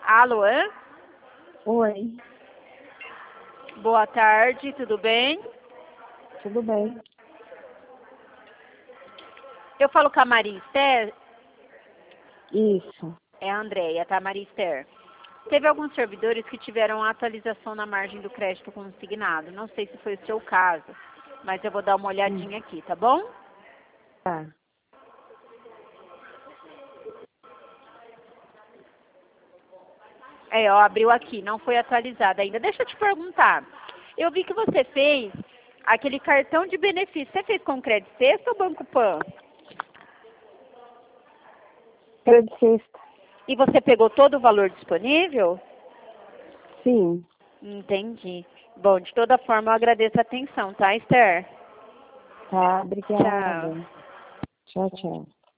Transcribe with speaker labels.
Speaker 1: Alô?
Speaker 2: Oi,
Speaker 1: Boa tarde, tudo bem?
Speaker 2: tudo bem?
Speaker 1: Eu falo com a Maria Esther,
Speaker 2: Isso.
Speaker 1: é a Andréia, tá, Maria Esther? Teve alguns servidores que tiveram atualização na margem do crédito consignado. Não sei se foi o seu caso, mas eu vou dar uma olhadinha aqui, tá bom?
Speaker 2: Tá.
Speaker 1: É, ó, abriu aqui, não foi atualizada ainda. Deixa eu te perguntar. Eu vi que você fez aquele cartão de benefício. Você fez com Crédito Sexta ou Banco Pan?
Speaker 2: Credicista.
Speaker 1: E você pegou todo o valor disponível?
Speaker 2: Sim.
Speaker 1: Entendi. Bom, de toda forma, eu agradeço a atenção, tá, Esther?
Speaker 2: Tá,
Speaker 1: Tchau.
Speaker 2: obrigada. Tchau, tchau.